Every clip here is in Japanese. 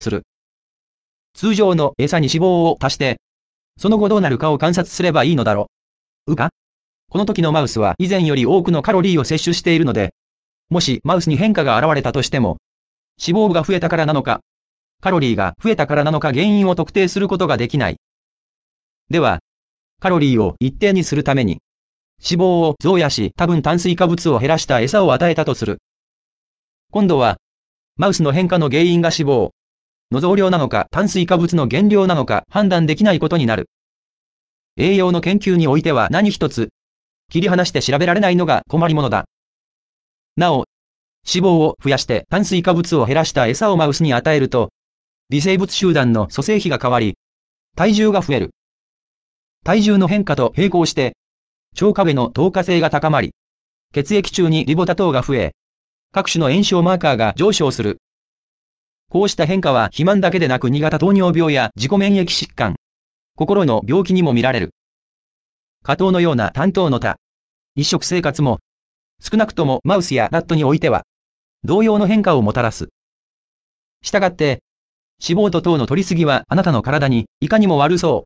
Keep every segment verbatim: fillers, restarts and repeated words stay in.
する。通常の餌に脂肪を足して、その後どうなるかを観察すればいいのだろうか？この時のマウスは以前より多くのカロリーを摂取しているので、もしマウスに変化が現れたとしても、脂肪が増えたからなのか、カロリーが増えたからなのか原因を特定することができない。では、カロリーを一定にするために、脂肪を増やし多分炭水化物を減らした餌を与えたとする。今度は、マウスの変化の原因が脂肪の増量なのか炭水化物の減量なのか判断できないことになる。栄養の研究においては何一つ、切り離して調べられないのが困りものだ。なお、脂肪を増やして炭水化物を減らした餌をマウスに与えると、微生物集団の組成比が変わり、体重が増える。体重の変化と並行して、腸壁の透過性が高まり、血液中にリボタ糖が増え、各種の炎症マーカーが上昇する。こうした変化は肥満だけでなくに型糖尿病や自己免疫疾患、心の病気にも見られる。果糖のような単糖の多、一食生活も、少なくともマウスやラットにおいては、同様の変化をもたらす。したがって、脂肪と糖の摂りすぎはあなたの体にいかにも悪そう。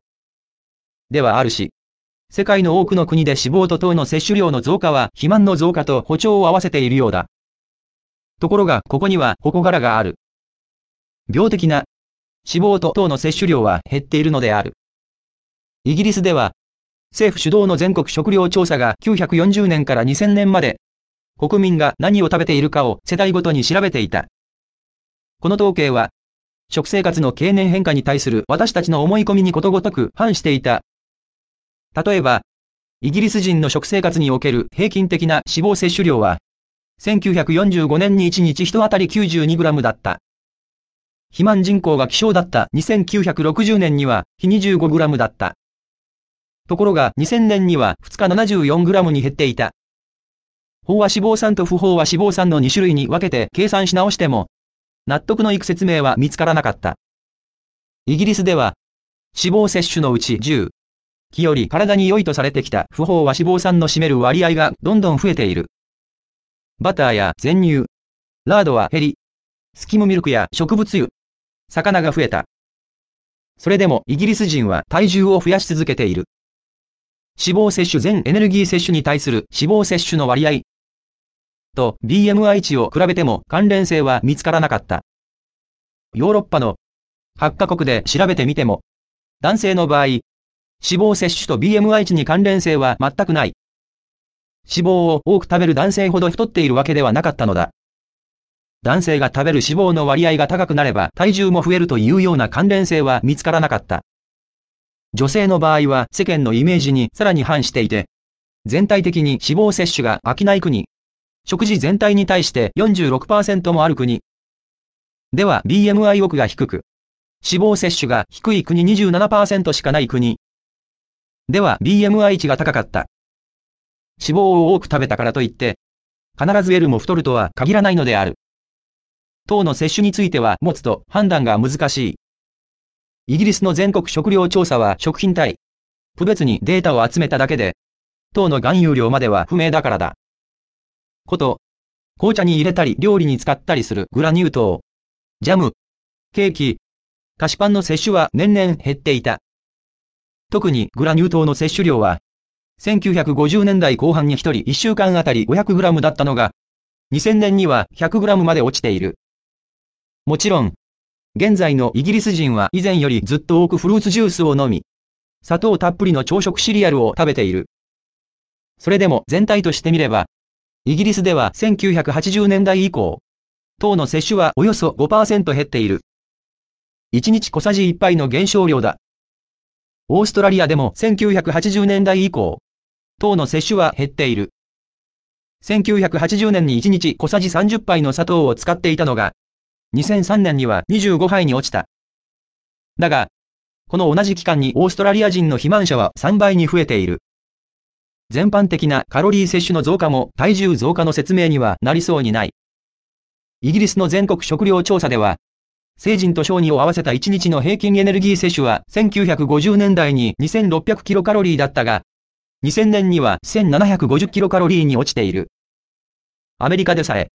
ではあるし、世界の多くの国で脂肪と糖の摂取量の増加は肥満の増加と歩調を合わせているようだ。ところがここには矛柄がある。病的な脂肪と糖の摂取量は減っているのである。イギリスでは、政府主導の全国食糧調査がきゅうひゃくよんじゅうねんからにせんねんまで、国民が何を食べているかを世帯ごとに調べていた。この統計は、食生活の経年変化に対する私たちの思い込みにことごとく反していた。例えば、イギリス人の食生活における平均的な脂肪摂取量は、せんきゅうひゃくよんじゅうごねんにいちにち人当たり きゅうじゅうにグラム だった。肥満人口が希少だったにせんきゅうひゃくろくじゅうねんには、非 にじゅうごグラム だった。ところがにせんねんにはふつか ななじゅうよんグラム に減っていた。飽和脂肪酸と不飽和脂肪酸のに種類に分けて計算し直しても、納得のいく説明は見つからなかった。イギリスでは、脂肪摂取のうちじゅうきより体に良いとされてきた不飽和脂肪酸の占める割合がどんどん増えている。バターや全乳、ラードは減り、スキムミルクや植物油、魚が増えた。それでもイギリス人は体重を増やし続けている。脂肪摂取全エネルギー摂取に対する脂肪摂取の割合と ビーエムアイ 値を比べても関連性は見つからなかった。ヨーロッパのはちカ国で調べてみても、男性の場合、脂肪摂取と ビーエムアイ 値に関連性は全くない。脂肪を多く食べる男性ほど太っているわけではなかったのだ。男性が食べる脂肪の割合が高くなれば体重も増えるというような関連性は見つからなかった。女性の場合は世間のイメージにさらに反していて、全体的に脂肪摂取が飽きない国、食事全体に対して よんじゅうろくパーセント もある国。では ビーエムアイ 億が低く、脂肪摂取が低い国 にじゅうななパーセント しかない国。では ビーエムアイ 値が高かった。脂肪を多く食べたからといって、必ず得るも太るとは限らないのである。糖の摂取については持つと判断が難しい。イギリスの全国食糧調査は食品体、区別にデータを集めただけで、糖の含有量までは不明だからだ。こと、紅茶に入れたり料理に使ったりするグラニュー糖、ジャム、ケーキ、菓子パンの摂取は年々減っていた。特にグラニュー糖の摂取量は、せんきゅうひゃくごじゅうねんだいこう半にひとりいっしゅうかんあたり ごひゃくグラム だったのが、にせんねんには ひゃくグラム まで落ちている。もちろん、現在のイギリス人は以前よりずっと多くフルーツジュースを飲み、砂糖たっぷりの朝食シリアルを食べている。それでも全体としてみれば、イギリスではせんきゅうひゃくはちじゅうねんだい以降、糖の摂取はおよそ ごパーセント 減っている。いちにち小さじいっぱいの減少量だ。オーストラリアでもせんきゅうひゃくはちじゅうねんだい以降、糖の摂取は減っている。せんきゅうひゃくはちじゅうねんにいちにち小さじさんじゅっぱいの砂糖を使っていたのが、にせんさんねんにはにじゅうごはいに落ちた。だが、この同じ期間にオーストラリア人の肥満者はさんばいに増えている。全般的なカロリー摂取の増加も体重増加の説明にはなりそうにない。イギリスの全国食糧調査では、成人と小児を合わせたいちにちの平均エネルギー摂取はせんきゅうひゃくごじゅうねんだいににせんろっぴゃくキロカロリーだったが、にせんねんにはせんななひゃくごじゅうキロカロリーに落ちている。アメリカでさえ、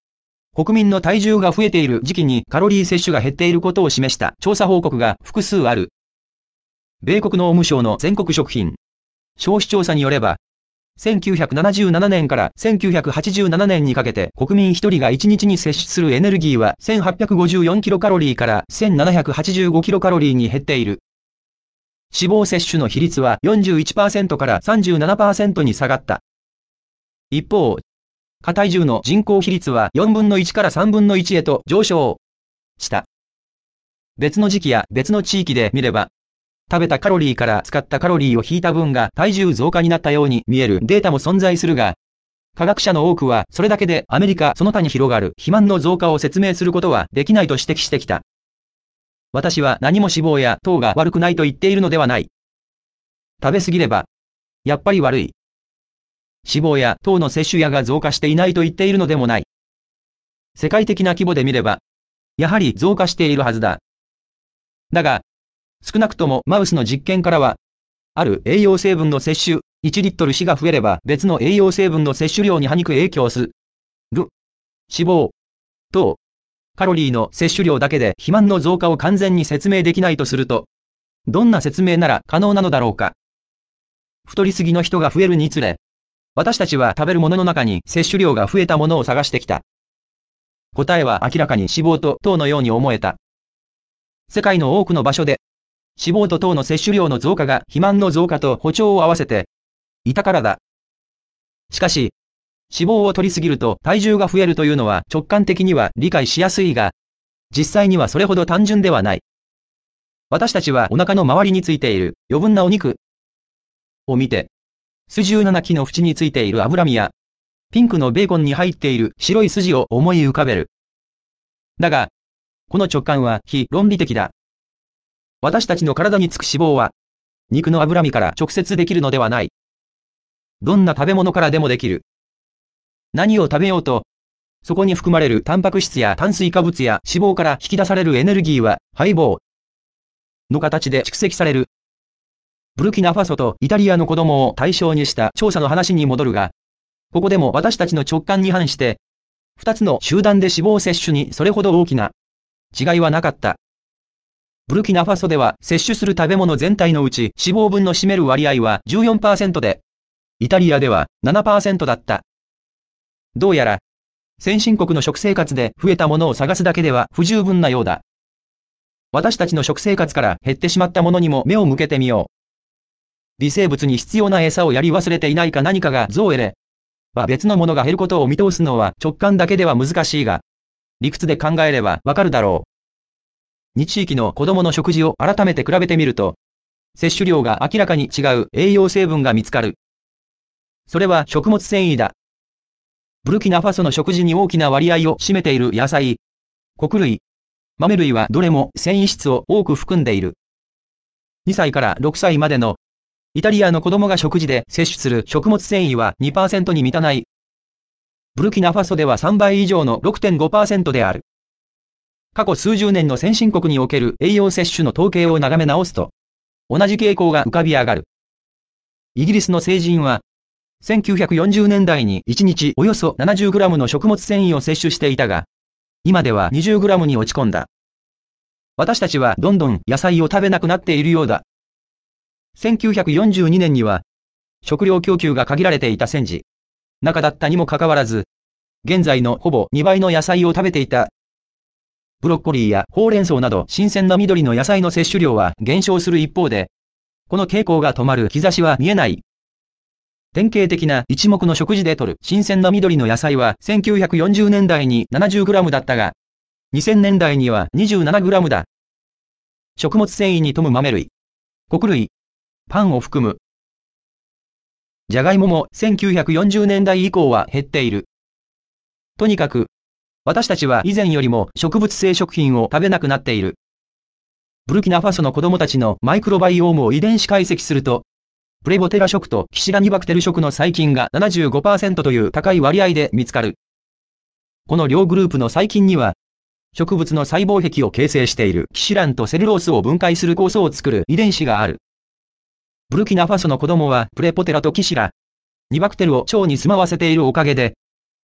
国民の体重が増えている時期にカロリー摂取が減っていることを示した調査報告が複数ある。米国農務省の全国食品消費調査によれば、せんきゅうひゃくななじゅうななねんからせんきゅうひゃくはちじゅうななねんにかけて国民ひとりがいちにちに摂取するエネルギーはせんはっぴゃくごじゅうよんキロカロリーからせんななひゃくはちじゅうごキロカロリーに減っている。脂肪摂取の比率は よんじゅういちパーセント から さんじゅうななパーセント に下がった。一方、過体重の人口比率はよんぶんのいちからさんぶんのいちへと上昇した。別の時期や別の地域で見れば、食べたカロリーから使ったカロリーを引いた分が体重増加になったように見えるデータも存在するが、科学者の多くはそれだけでアメリカその他に広がる肥満の増加を説明することはできないと指摘してきた。私は何も脂肪や糖が悪くないと言っているのではない。食べ過ぎれば、やっぱり悪い。脂肪や糖の摂取量が増加していないと言っているのでもない。世界的な規模で見れば、やはり増加しているはずだ。だが、少なくともマウスの実験からは、ある栄養成分の摂取、いちリットル脂が増えれば別の栄養成分の摂取量に歯く影響する。脂肪、糖、カロリーの摂取量だけで肥満の増加を完全に説明できないとすると、どんな説明なら可能なのだろうか。太りすぎの人が増えるにつれ、私たちは食べるものの中に摂取量が増えたものを探してきた。答えは明らかに脂肪と糖のように思えた。世界の多くの場所で、脂肪と糖の摂取量の増加が肥満の増加と歩調を合わせていたからだ。しかし、脂肪を摂りすぎると体重が増えるというのは直感的には理解しやすいが、実際にはそれほど単純ではない。私たちはお腹の周りについている余分なお肉を見て、スじゅうななきの縁についている脂身や、ピンクのベーコンに入っている白い筋を思い浮かべる。だが、この直感は非論理的だ。私たちの体につく脂肪は、肉の脂身から直接できるのではない。どんな食べ物からでもできる。何を食べようと、そこに含まれるタンパク質や炭水化物や脂肪から引き出されるエネルギーは、配合の形で蓄積される。ブルキナファソとイタリアの子供を対象にした調査の話に戻るが、ここでも私たちの直感に反して、二つの集団で脂肪摂取にそれほど大きな違いはなかった。ブルキナファソでは摂取する食べ物全体のうち脂肪分の占める割合は じゅうよんパーセント で、イタリアでは ななパーセント だった。どうやら、先進国の食生活で増えたものを探すだけでは不十分なようだ。私たちの食生活から減ってしまったものにも目を向けてみよう。微生物に必要な餌をやり忘れていないか何かが増えれば別のものが減ることを見通すのは直感だけでは難しいが、理屈で考えればわかるだろう。に地域の子供の食事を改めて比べてみると、摂取量が明らかに違う栄養成分が見つかる。それは食物繊維だ。ブルキナファソの食事に大きな割合を占めている野菜、穀類、豆類はどれも繊維質を多く含んでいる。にさいからろくさいまでのイタリアの子供が食事で摂取する食物繊維は にパーセント に満たない。ブルキナファソではさんばい以上の ろくてんごパーセント である。過去数十年の先進国における栄養摂取の統計を眺め直すと、同じ傾向が浮かび上がる。イギリスの成人は、せんきゅうひゃくよんじゅうねんだいにいちにちおよそ ななじゅうグラム の食物繊維を摂取していたが、今では にじゅうグラム に落ち込んだ。私たちはどんどん野菜を食べなくなっているようだ。せんきゅうひゃくよんじゅうにねんには、食料供給が限られていた戦時中だったにもかかわらず、現在のほぼにばいの野菜を食べていた。ブロッコリーやほうれん草など新鮮な緑の野菜の摂取量は減少する一方で、この傾向が止まる兆しは見えない。典型的な一目の食事で摂る新鮮な緑の野菜はせんきゅうひゃくよんじゅうねんだいに ななじゅうグラム だったが、にせんねんだいには にじゅうななグラム だ。食物繊維に富む豆類、穀類、パンを含む。じゃがいももせんきゅうひゃくよんじゅうねんだい以降は減っている。とにかく、私たちは以前よりも植物性食品を食べなくなっている。ブルキナファソの子供たちのマイクロバイオームを遺伝子解析すると、プレボテラ食とキシラニバクテル食の細菌が ななじゅうごパーセント という高い割合で見つかる。この両グループの細菌には、植物の細胞壁を形成しているキシランとセルロースを分解する酵素を作る遺伝子がある。ブルキナファソの子供はプレポテラとキシラ、ニバクテルを腸に住まわせているおかげで、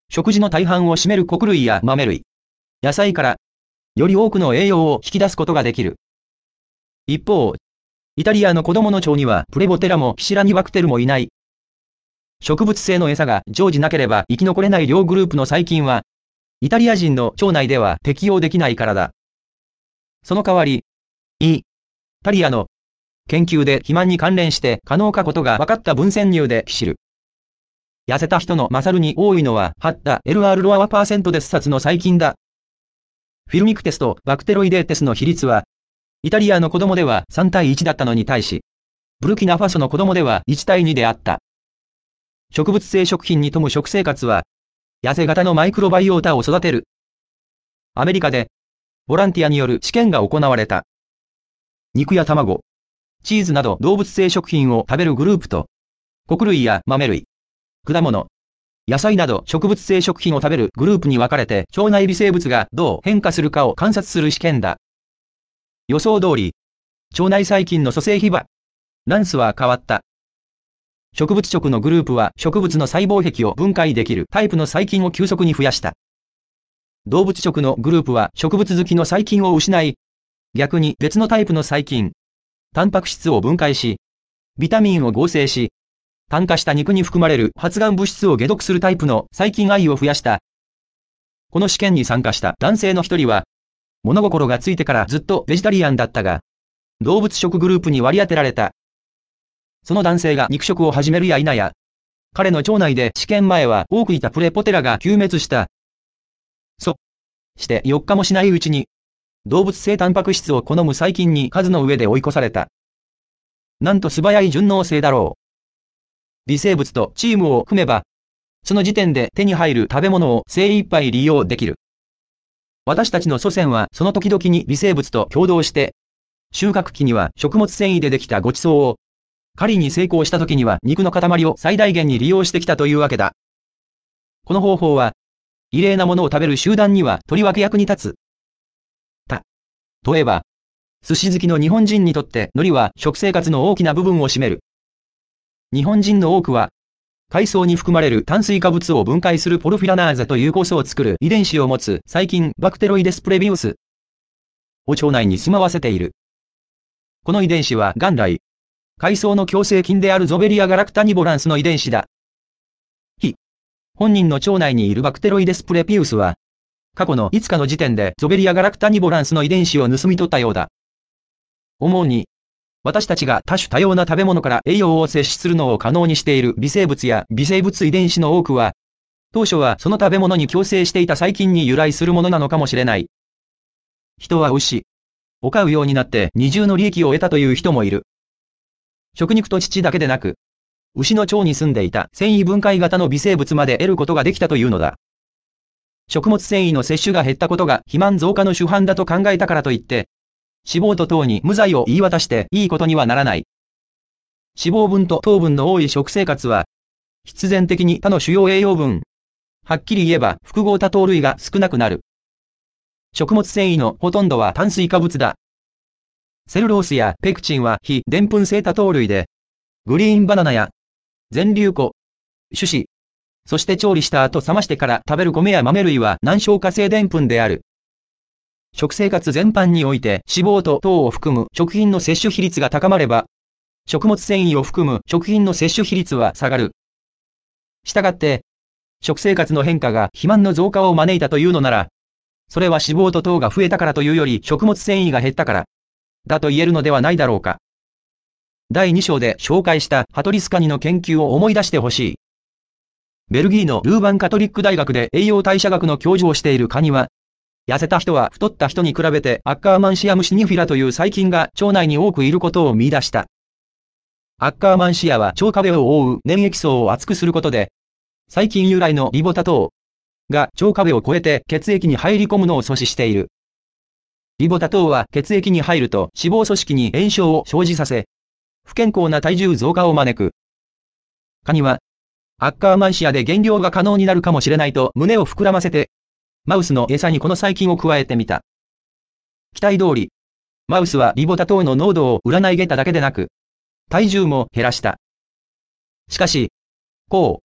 食事の大半を占める穀類や豆類、野菜から、より多くの栄養を引き出すことができる。一方、イタリアの子供の腸にはプレボテラもキシラニバクテルもいない。植物性の餌が常時なければ生き残れない両グループの細菌は、イタリア人の腸内では適用できないからだ。その代わり、イタリアの研究で肥満に関連して可能かことが分かった分析乳で知る。痩せた人の勝るに多いのは、はった エルアール ロアパーセントデス殺の細菌だ。フィルミクテスとバクテロイデーテスの比率は、イタリアの子供ではさんたいいちだったのに対し、ブルキナファソの子供ではいちたいにであった。植物性食品に富む食生活は、痩せ型のマイクロバイオータを育てる。アメリカで、ボランティアによる試験が行われた。肉や卵、チーズなど動物性食品を食べるグループと、穀類や豆類、果物、野菜など植物性食品を食べるグループに分かれて腸内微生物がどう変化するかを観察する試験だ。予想通り、腸内細菌の組成比は、ランスは変わった。植物食のグループは植物の細胞壁を分解できるタイプの細菌を急速に増やした。動物食のグループは植物好きの細菌を失い、逆に別のタイプの細菌、タンパク質を分解し、ビタミンを合成し、炭化した肉に含まれる発がん物質を解毒するタイプの細菌愛を増やした。この試験に参加した男性の一人は、物心がついてからずっとベジタリアンだったが、動物食グループに割り当てられた。その男性が肉食を始めるや否や、彼の腸内で試験前は多くいたプレポテラが救滅した。そしてよっかもしないうちに、動物性タンパク質を好む細菌に数の上で追い越された。なんと素早い順応性だろう。微生物とチームを組めば、その時点で手に入る食べ物を精一杯利用できる。私たちの祖先はその時々に微生物と共同して、収穫期には食物繊維でできたごちそうを、狩りに成功した時には肉の塊を最大限に利用してきたというわけだ。この方法は、異例なものを食べる集団にはとりわけ役に立つ。た、例えば、寿司好きの日本人にとって海苔は食生活の大きな部分を占める。日本人の多くは、海藻に含まれる炭水化物を分解するポルフィラナーゼという酵素を作る遺伝子を持つ細菌バクテロイデスプレビウスを腸内に住まわせている。この遺伝子は元来、海藻の共生菌であるゾベリアガラクタニボランスの遺伝子だ。非、本人の腸内にいるバクテロイデスプレピウスは、過去のいつかの時点でゾベリアガラクタニボランスの遺伝子を盗み取ったようだ。主に、私たちが多種多様な食べ物から栄養を摂取するのを可能にしている微生物や微生物遺伝子の多くは、当初はその食べ物に共生していた細菌に由来するものなのかもしれない。人は牛を飼うようになって二重の利益を得たという人もいる。食肉と乳だけでなく、牛の腸に住んでいた繊維分解型の微生物まで得ることができたというのだ。食物繊維の摂取が減ったことが肥満増加の主犯だと考えたからといって、脂肪と糖に無罪を言い渡していいことにはならない。脂肪分と糖分の多い食生活は、必然的に他の主要栄養分、はっきり言えば複合多糖類が少なくなる。食物繊維のほとんどは炭水化物だ。セルロースやペクチンは非でんぷん性多糖類で、グリーンバナナや全粒粉、種子、そして調理した後冷ましてから食べる米や豆類は難消化性でんぷんである。食生活全般において脂肪と糖を含む食品の摂取比率が高まれば、食物繊維を含む食品の摂取比率は下がる。したがって、食生活の変化が肥満の増加を招いたというのなら、それは脂肪と糖が増えたからというより食物繊維が減ったから、だと言えるのではないだろうか。だいに章で紹介したハトリスカニの研究を思い出してほしい。ベルギーのルーバンカトリック大学で栄養代謝学の教授をしているカニは、痩せた人は太った人に比べてアッカーマンシアムシニフィラという細菌が腸内に多くいることを見出した。アッカーマンシアは腸壁を覆う粘液層を厚くすることで、細菌由来のリボタ糖が腸壁を越えて血液に入り込むのを阻止している。リボタ糖は血液に入ると脂肪組織に炎症を生じさせ、不健康な体重増加を招く。カニは、アッカーマンシアで減量が可能になるかもしれないと胸を膨らませて、マウスの餌にこの細菌を加えてみた。期待通り、マウスはリボタ糖の濃度を占いげただけでなく、体重も減らした。しかし、抗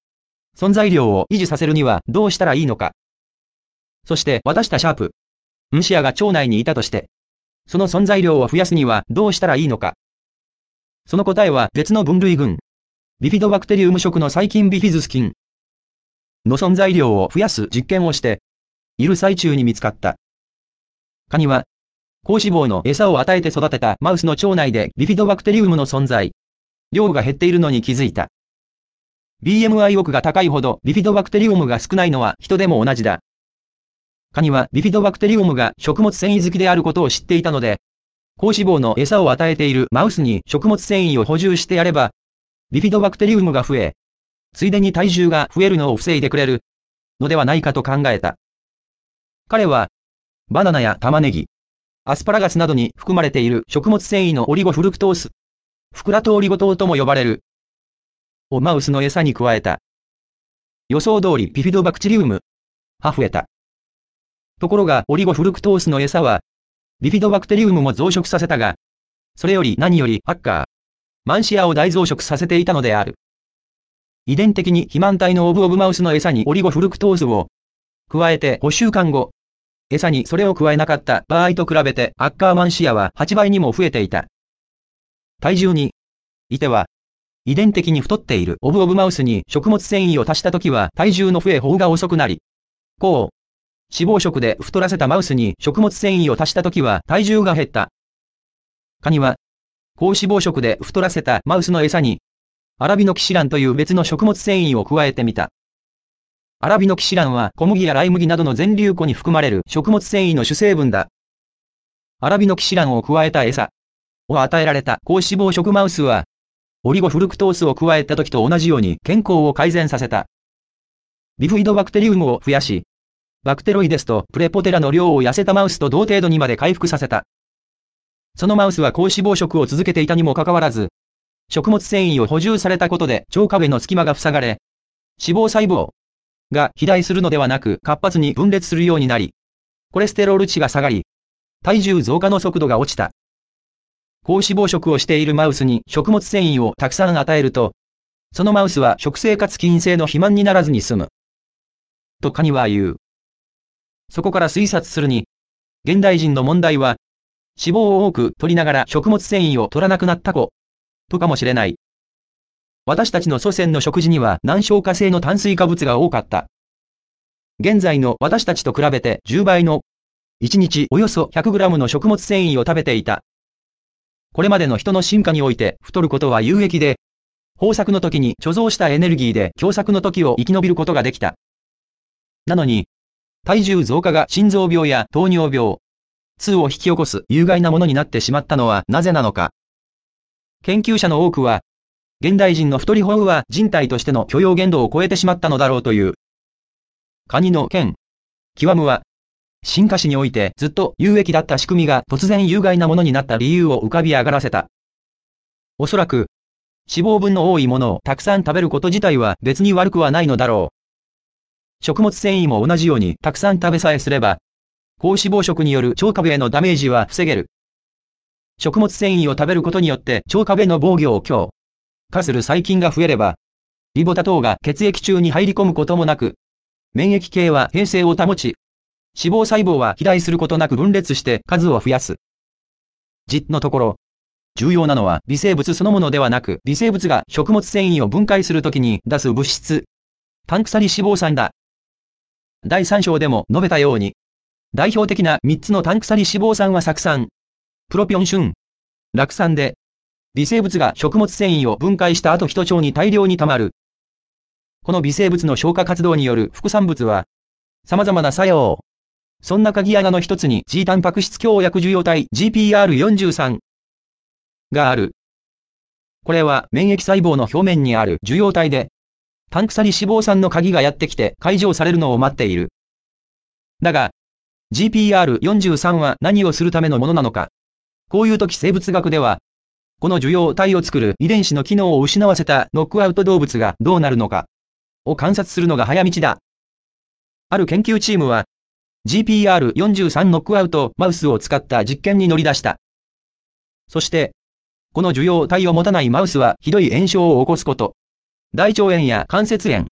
存在量を維持させるにはどうしたらいいのか。そして渡したシャープ、ムシアが腸内にいたとして、その存在量を増やすにはどうしたらいいのか。その答えは別の分類群、ビフィドバクテリウム属の細菌ビフィズス菌の存在量を増やす実験をして、いる最中に見つかった。カニは、高脂肪の餌を与えて育てたマウスの腸内でビフィドバクテリウムの存在、量が減っているのに気づいた。ビーエムアイ 億が高いほどビフィドバクテリウムが少ないのは人でも同じだ。カニはビフィドバクテリウムが食物繊維好きであることを知っていたので、高脂肪の餌を与えているマウスに食物繊維を補充してやれば、ビフィドバクテリウムが増え、ついでに体重が増えるのを防いでくれるのではないかと考えた。彼は、バナナや玉ねぎ、アスパラガスなどに含まれている食物繊維のオリゴフルクトース、フクラトオリゴ糖とも呼ばれる、をマウスの餌に加えた。予想通りビフィドバクテリウムは増えた。ところがオリゴフルクトースの餌は、ビフィドバクテリウムも増殖させたが、それより何よりハッカー、マンシアを大増殖させていたのである。遺伝的に肥満体のオブオブマウスの餌にオリゴフルクトースを加えてごしゅうかんご、餌にそれを加えなかった場合と比べてアッカーマンシアははちばいにも増えていた。体重にいては、遺伝的に太っているオブオブマウスに食物繊維を足したときは体重の増え方が遅くなり、高脂肪食で太らせたマウスに食物繊維を足したときは体重が減った。カニは、高脂肪食で太らせたマウスの餌に、アラビノキシランという別の食物繊維を加えてみた。アラビノキシランは小麦やライ麦などの全粒粉に含まれる食物繊維の主成分だ。アラビノキシランを加えた餌を与えられた高脂肪食マウスは、オリゴフルクトースを加えた時と同じように健康を改善させた。ビフィドバクテリウムを増やし、バクテロイデスとプレポテラの量を痩せたマウスと同程度にまで回復させた。そのマウスは高脂肪食を続けていたにもかかわらず、食物繊維を補充されたことで腸壁の隙間が塞がれ、脂肪細胞が肥大するのではなく活発に分裂するようになり、コレステロール値が下がり、体重増加の速度が落ちた。高脂肪食をしているマウスに食物繊維をたくさん与えると、そのマウスは食生活菌性の肥満にならずに済む。とカニは言う。そこから推察するに、現代人の問題は、脂肪を多く取りながら食物繊維を取らなくなった子、とかもしれない。私たちの祖先の食事には難消化性の炭水化物が多かった。現在の私たちと比べてじゅうばいの、いちにちおよそ ひゃくグラム の食物繊維を食べていた。これまでの人の進化において太ることは有益で、豊作の時に貯蔵したエネルギーで凶作の時を生き延びることができた。なのに、体重増加が心臓病や糖尿病、痛を引き起こす有害なものになってしまったのはなぜなのか。研究者の多くは、現代人の太り法は人体としての許容限度を超えてしまったのだろうという。カニの剣、極むは、進化史においてずっと有益だった仕組みが突然有害なものになった理由を浮かび上がらせた。おそらく、脂肪分の多いものをたくさん食べること自体は別に悪くはないのだろう。食物繊維も同じようにたくさん食べさえすれば、高脂肪食による腸壁へのダメージは防げる。食物繊維を食べることによって腸壁の防御を強化する細菌が増えれば、リボタ等が血液中に入り込むこともなく、免疫系は平静を保ち、脂肪細胞は肥大することなく分裂して数を増やす。実のところ、重要なのは微生物そのものではなく、微生物が食物繊維を分解するときに出す物質、単鎖脂肪酸だ。だいさん章でも述べたように、代表的なみっつの単鎖脂肪酸は酢酸、プロピオン酸、酪酸で、微生物が食物繊維を分解した後人腸に大量に溜まる。この微生物の消化活動による副産物は、様々な作用。そんな鍵穴の一つに G タンパク質強薬受容体 ジーピーアールよんじゅうさん がある。これは免疫細胞の表面にある受容体で、単鎖脂肪酸の鍵がやってきて解除されるのを待っている。だが、ジーピーアールよんじゅうさん は何をするためのものなのか。こういう時生物学では、この受容体を作る遺伝子の機能を失わせたノックアウト動物がどうなるのかを観察するのが早道だ。ある研究チームは、ジーピーアールよんじゅうさん ノックアウトマウスを使った実験に乗り出した。そして、この受容体を持たないマウスはひどい炎症を起こすこと、大腸炎や関節炎、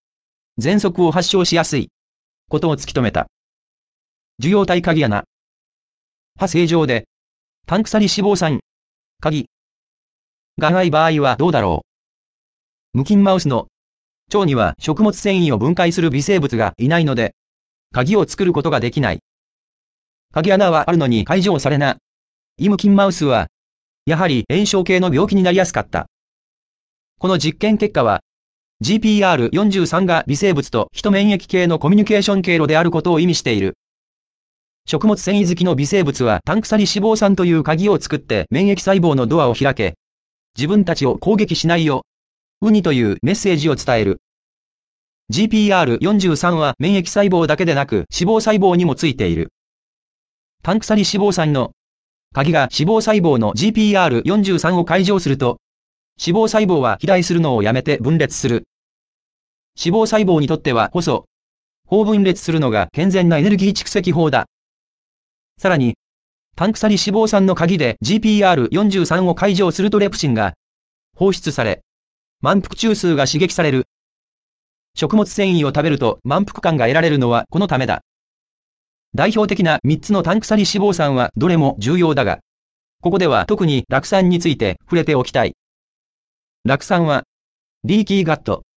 喘息を発症しやすいことを突き止めた。受容体鍵穴。歯正常で、単鎖脂肪酸、鍵がない場合はどうだろう。無菌マウスの腸には食物繊維を分解する微生物がいないので、鍵を作ることができない。鍵穴はあるのに解除されない。無菌マウスは、やはり炎症系の病気になりやすかった。この実験結果は、ジーピーアールよんじゅうさん が微生物と非免疫系のコミュニケーション経路であることを意味している。食物繊維好きの微生物は単鎖脂肪酸という鍵を作って免疫細胞のドアを開け、自分たちを攻撃しないようにというメッセージを伝える。ジーピーアールよんじゅうさん は免疫細胞だけでなく脂肪細胞にもついている。単鎖脂肪酸の鍵が脂肪細胞の ジーピーアールよんじゅうさん を解除すると、脂肪細胞は肥大するのをやめて分裂する。脂肪細胞にとってはこそ、法分裂するのが健全なエネルギー蓄積法だ。さらに、単鎖脂肪酸の鍵で ジーピーアールよんじゅうさん を解除するとレプシンが放出され、満腹中枢が刺激される。食物繊維を食べると満腹感が得られるのはこのためだ。代表的なみっつの単鎖脂肪酸はどれも重要だが、ここでは特に酪酸について触れておきたい。酪酸は、リーキーガット、